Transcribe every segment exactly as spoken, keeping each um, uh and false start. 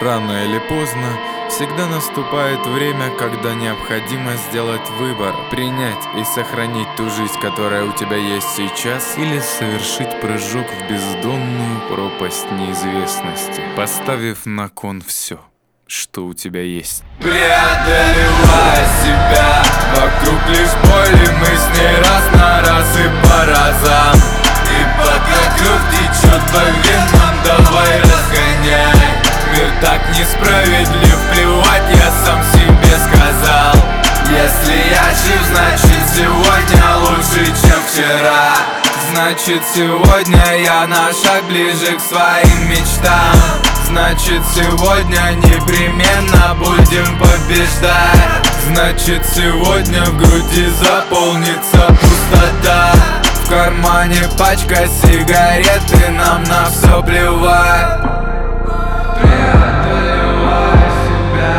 Рано или поздно всегда наступает время, когда необходимо сделать выбор: принять и сохранить ту жизнь, которая у тебя есть сейчас, или совершить прыжок в бездонную пропасть неизвестности, поставив на кон все, что у тебя есть. Преодолевая себя, вокруг лишь боль, и мы с ней раз на раз и по разам. И пока кровь течет по венам, давай разгоняй. Мир так несправедлив, плевать, я сам себе сказал. Если я жив, значит сегодня лучше, чем вчера. Значит сегодня я на шаг ближе к своим мечтам. Значит сегодня непременно будем побеждать. Значит сегодня в груди заполнится пустота. В кармане пачка сигарет, и нам на все плевать. Преодолевай себя,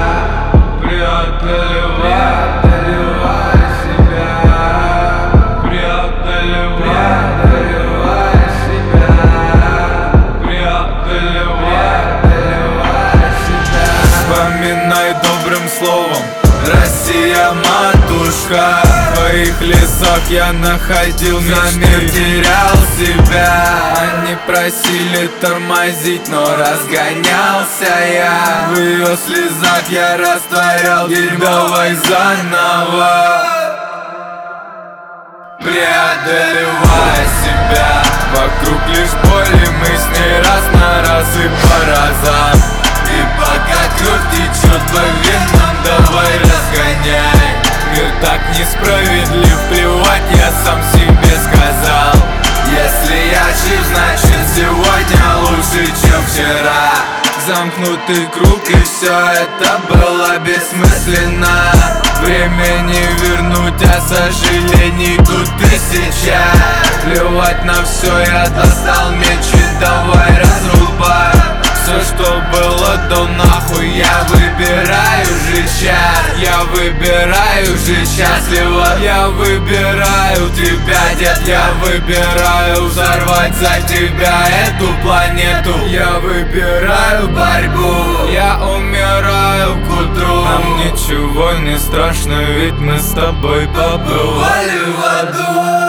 преодолевай, преодолевай себя, преодолевай, преодолевай себя, преодолевай, преодолевай себя. Вспоминай добрым словом, Россия, матушка. В твоих лесах я находил мир, терял себя. Они просили тормозить, но разгонялся я. В ее слезах я растворял дерьмо. Давай заново. Преодолевая себя, вокруг лишь боль, и мы с ней раз на раз и по разам. И пока кровь течет по венам, давай разгоняй. Мир так несправедлив, плевать, я сам себе сказал. Если я жив, значит сегодня лучше, чем вчера. Замкнутый круг, и все это было бессмысленно. Время не вернуть, а сожалений тут тысяча. Плевать на все, я достал меч, и давай разрубай. Все, что было до нахуй, я выбираю жить сейчас. Я выбираю жить счастливо. Я выбираю тебя, дед. Я выбираю взорвать за тебя эту планету. Я выбираю борьбу. Я умираю к утру. Нам ничего не страшно, ведь мы с тобой побывали в аду.